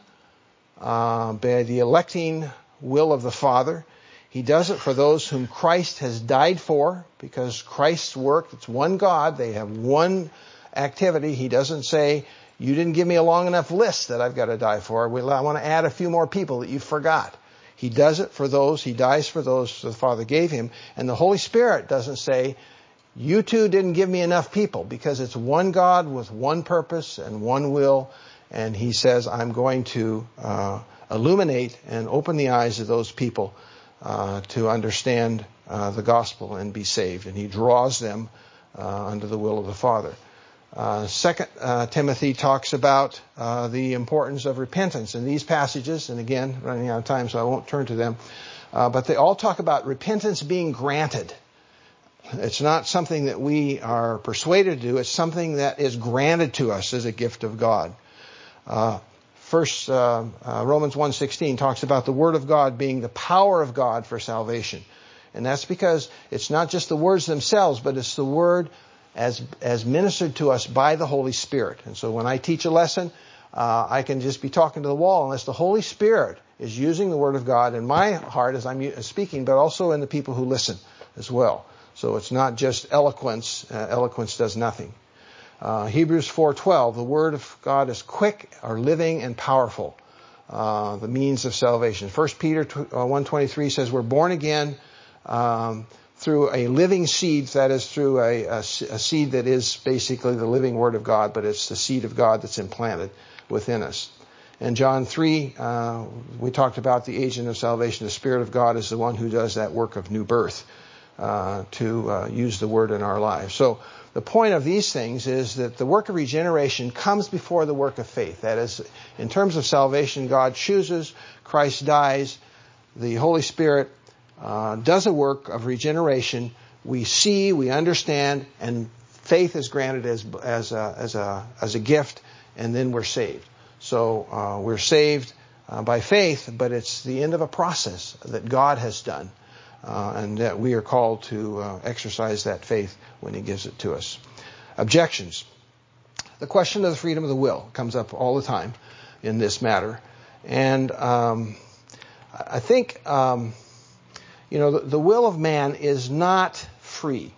uh, by the electing will of the Father. He does it for those whom Christ has died for, because Christ's work, it's one God, they have one activity. He doesn't say, you didn't give me a long enough list that I've got to die for. I want to add a few more people that you forgot. He does it for those, he dies for those the Father gave him. And the Holy Spirit doesn't say, you two didn't give me enough people, because it's one God with one purpose and one will. And he says, I'm going to uh, illuminate and open the eyes of those people uh, to understand uh, the gospel and be saved. And he draws them uh, under the will of the Father. Uh, Second uh, Timothy talks about uh, the importance of repentance in these passages. And again, running out of time, so I won't turn to them. Uh, but they all talk about repentance being granted. It's not something that we are persuaded to do. It's something that is granted to us as a gift of God. Uh, first, uh, uh, Romans one sixteen talks about the Word of God being the power of God for salvation. And that's because it's not just the words themselves, but it's the Word as as ministered to us by the Holy Spirit. And so when I teach a lesson, uh, I can just be talking to the wall unless the Holy Spirit is using the Word of God in my heart as I'm speaking, but also in the people who listen as well. So it's not just eloquence. Uh, eloquence does nothing. Uh, Hebrews four twelve, the Word of God is quick or living and powerful, uh, the means of salvation. First Peter one twenty-three says we're born again um, through a living seed, that is through a, a, a seed that is basically the living Word of God, but it's the seed of God that's implanted within us. And John three, uh, we talked about the agent of salvation. The Spirit of God is the one who does that work of new birth. Uh, to uh, use the Word in our lives. So the point of these things is that the work of regeneration comes before the work of faith. That is, in terms of salvation, God chooses, Christ dies, the Holy Spirit uh, does a work of regeneration. We see, we understand, and faith is granted as as a, as a, as a gift, and then we're saved. So uh, we're saved uh, by faith, but it's the end of a process that God has done. Uh, and that we are called to uh, exercise that faith when he gives it to us. Objections. The question of the freedom of the will comes up all the time in this matter. And um, I think, um, you know, the, the will of man is not free.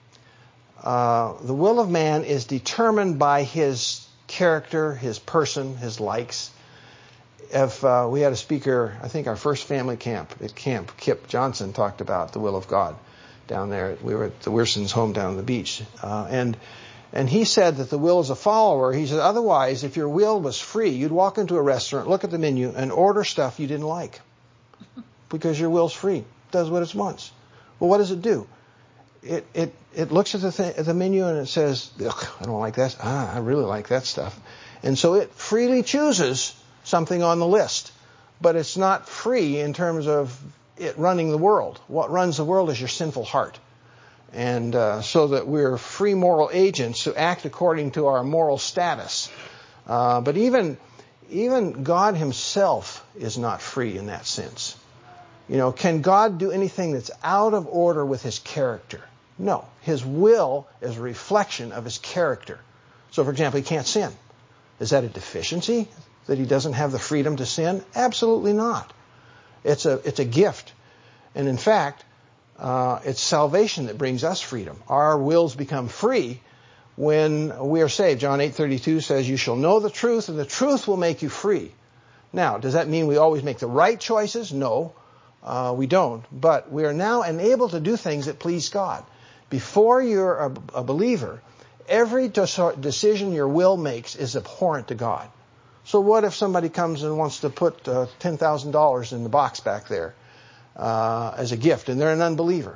Uh, the will of man is determined by his character, his person, his likes. If uh, we had a speaker, I think our first family camp at camp, Kip Johnson talked about the will of God down there. We were at the Wearsons' home down on the beach. Uh, and and he said that the will is a follower. He said, otherwise, if your will was free, you'd walk into a restaurant, look at the menu, and order stuff you didn't like. Because your will's free. It does what it wants. Well, what does it do? It it it looks at the, th- at the menu and it says, ugh, I don't like that. Ah, I really like that stuff. And so it freely chooses something on the list, but it's not free in terms of it running the world. What runs the world is your sinful heart. And uh, so that we're free moral agents who act according to our moral status. Uh, but even even God himself is not free in that sense. You know, can God do anything that's out of order with his character? No. His will is a reflection of his character. So, for example, he can't sin. Is that a deficiency? That he doesn't have the freedom to sin? Absolutely not. It's a it's a gift. And in fact, uh, it's salvation that brings us freedom. Our wills become free when we are saved. John eight thirty-two says, you shall know the truth, and the truth will make you free. Now, does that mean we always make the right choices? No, uh, we don't. But we are now enabled to do things that please God. Before you're a, a believer, every decision your will makes is abhorrent to God. So what if somebody comes and wants to put uh, ten thousand dollars in the box back there uh, as a gift, and they're an unbeliever?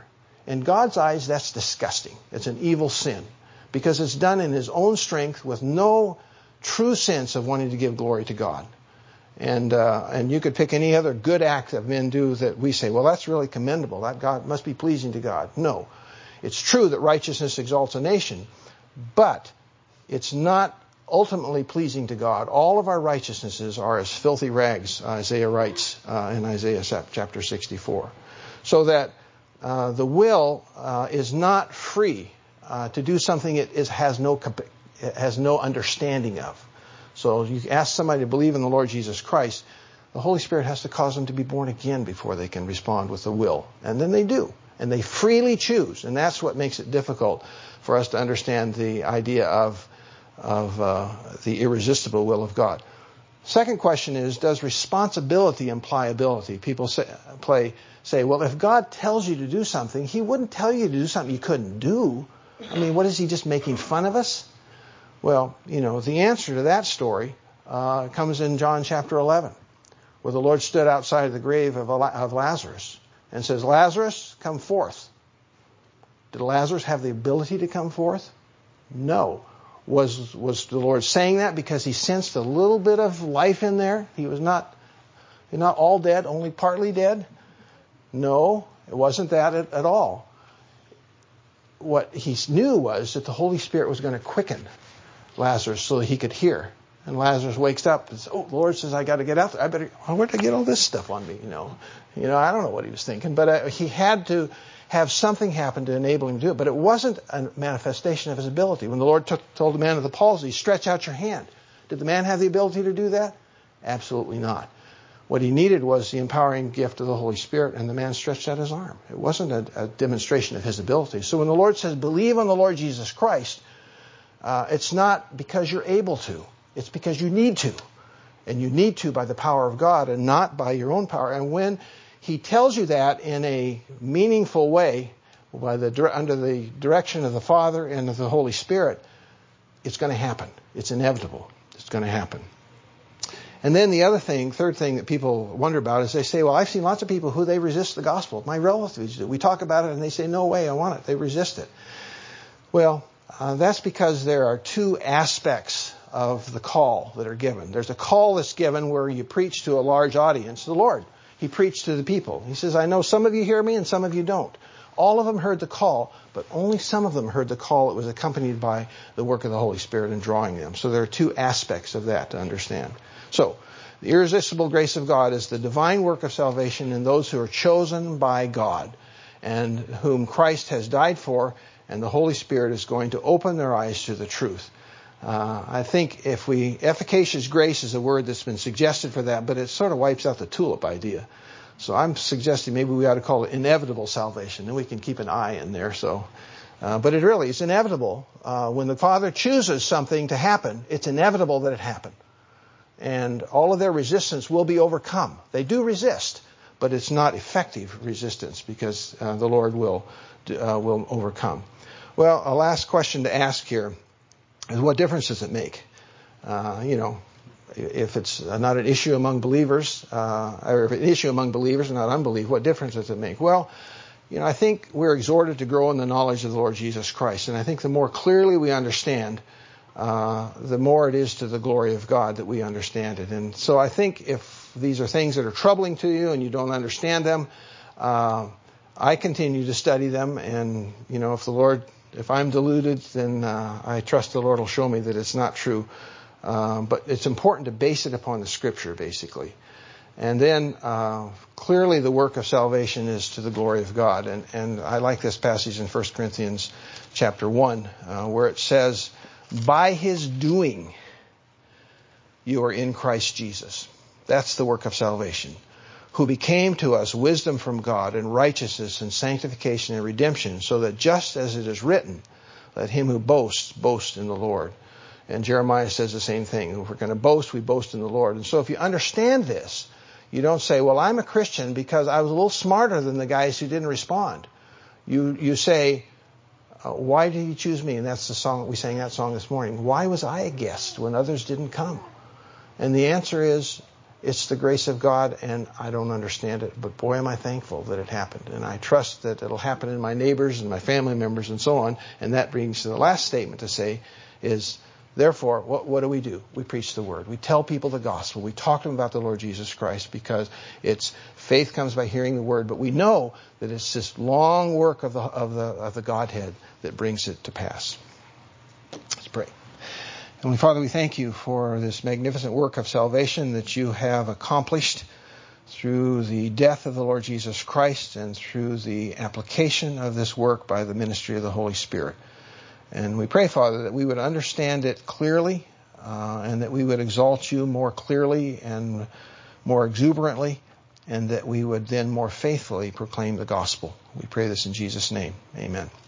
In God's eyes, that's disgusting. It's an evil sin because it's done in his own strength with no true sense of wanting to give glory to God. And uh, and you could pick any other good act that men do that we say, well, that's really commendable. That God must be pleasing to God. No. It's true that righteousness exalts a nation, but it's not ultimately pleasing to God. All of our righteousnesses are as filthy rags, Isaiah writes uh, in Isaiah chapter sixty-four. So that uh, the will uh, is not free uh, to do something it is, has no it has no understanding of. So you ask somebody to believe in the Lord Jesus Christ, the Holy Spirit has to cause them to be born again before they can respond with the will. And then they do. And they freely choose. And that's what makes it difficult for us to understand the idea of, of uh, the irresistible will of God. Second question is, does responsibility imply ability? People say, play, say, well, if God tells you to do something, he wouldn't tell you to do something you couldn't do. I mean, what is he, just making fun of us? Well, you know, the answer to that story uh, comes in John chapter eleven, where the Lord stood outside of the grave of, of Lazarus and says, Lazarus, come forth. Did Lazarus have the ability to come forth? No. Was, was the Lord saying that because he sensed a little bit of life in there? He was not, not all dead, only partly dead? No, it wasn't that at, at all. What he knew was that the Holy Spirit was going to quicken Lazarus so that he could hear. And Lazarus wakes up and says, oh, the Lord says, I got to get out there. I better, where did I get all this stuff on me? You know, you know, I don't know what he was thinking, but uh, he had to have something happen to enable him to do it. But it wasn't a manifestation of his ability. When the Lord took, told the man of the palsy, stretch out your hand. Did the man have the ability to do that? Absolutely not. What he needed was the empowering gift of the Holy Spirit, and the man stretched out his arm. It wasn't a, a demonstration of his ability. So when the Lord says, believe on the Lord Jesus Christ, Uh, it's not because you're able to. It's because you need to. And you need to by the power of God and not by your own power. And when he tells you that in a meaningful way, by the, under the direction of the Father and of the Holy Spirit, it's going to happen. It's inevitable. It's going to happen. And then the other thing, third thing that people wonder about is they say, well, I've seen lots of people who they resist the gospel. My relatives do. We talk about it and they say, no way, I want it. They resist it. Well, Uh, that's because there are two aspects of the call that are given. There's a call that's given where you preach to a large audience. The Lord, he preached to the people. He says, I know some of you hear me and some of you don't. All of them heard the call, but only some of them heard the call that was accompanied by the work of the Holy Spirit in drawing them. So there are two aspects of that to understand. So the irresistible grace of God is the divine work of salvation in those who are chosen by God and whom Christ has died for. And the Holy Spirit is going to open their eyes to the truth. Uh, I think if we, efficacious grace is a word that's been suggested for that, but it sort of wipes out the tulip idea. So I'm suggesting maybe we ought to call it inevitable salvation. Then we can keep an eye in there. So, uh, but it really is inevitable. Uh, when the Father chooses something to happen, it's inevitable that it happen. And all of their resistance will be overcome. They do resist, but it's not effective resistance because uh, the Lord will uh, will overcome. Well, a last question to ask here is, what difference does it make? Uh, you know, if it's not an issue among believers, uh, or if it's an issue among believers and not unbelief, what difference does it make? Well, you know, I think we're exhorted to grow in the knowledge of the Lord Jesus Christ. And I think the more clearly we understand, uh, the more it is to the glory of God that we understand it. And so I think if these are things that are troubling to you and you don't understand them, uh, I continue to study them. And, you know, if the Lord... If I'm deluded, then uh, I trust the Lord will show me that it's not true. Uh, but it's important to base it upon the Scripture, basically. And then uh, clearly the work of salvation is to the glory of God. And, and I like this passage in First Corinthians chapter one, uh, where it says, by his doing you are in Christ Jesus. That's the work of salvation. Who became to us wisdom from God and righteousness and sanctification and redemption, so that just as it is written, let him who boasts, boast in the Lord. And Jeremiah says the same thing. If we're going to boast, we boast in the Lord. And so if you understand this, you don't say, well, I'm a Christian because I was a little smarter than the guys who didn't respond. You you say, uh, why did you choose me? And that's the song, we sang that song this morning. Why was I a guest when others didn't come? And the answer is, it's the grace of God, and I don't understand it, but boy, am I thankful that it happened. And I trust that it'll happen in my neighbors and my family members and so on. And that brings to the last statement to say is, therefore, what, what do we do? We preach the word. We tell people the gospel. We talk to them about the Lord Jesus Christ, because it's faith comes by hearing the word. But we know that it's this long work of the of the of the Godhead that brings it to pass. Let's pray. Heavenly Father, we thank you for this magnificent work of salvation that you have accomplished through the death of the Lord Jesus Christ and through the application of this work by the ministry of the Holy Spirit. And we pray, Father, that we would understand it clearly uh, and that we would exalt you more clearly and more exuberantly, and that we would then more faithfully proclaim the gospel. We pray this in Jesus' name. Amen.